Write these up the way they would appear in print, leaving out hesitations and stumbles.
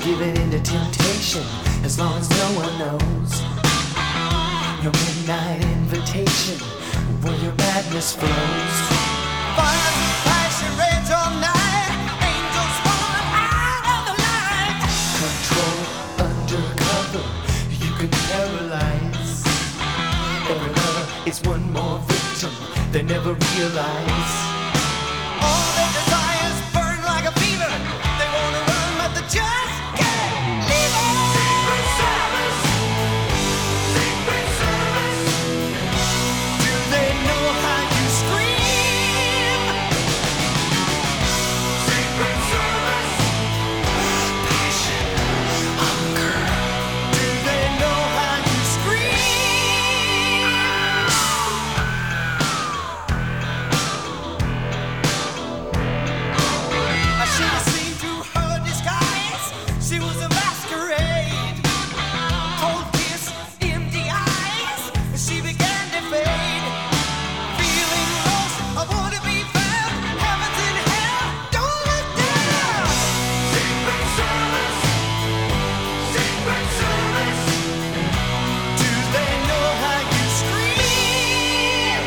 giving in to temptation as long as no one knows. Your midnight invitation where your madness flows. Fires of passion rage all night. Angels falling out of the light. Control undercover, you can paralyze. Every lover is one more victim they never realize. All their desires burn like a fever. They wanna run but they just can't leave it. Secret Service, Secret Service. Do they know how you scream? Secret Service, passion, hunger. Do they know how you scream? I should have seen through her disguise. She was a masquerade. Cold kiss, empty eyes. She began to fade. Feeling lost, I want to be found. Heaven's in hell, don't look down. Secret Service, Secret Service. Do they know how you scream?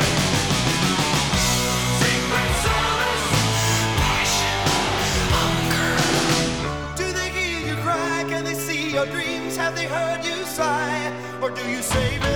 Secret Service, passion, hunger. Do they hear you cry? Can they see your dreams? Have they heard you sigh? Or do you save it?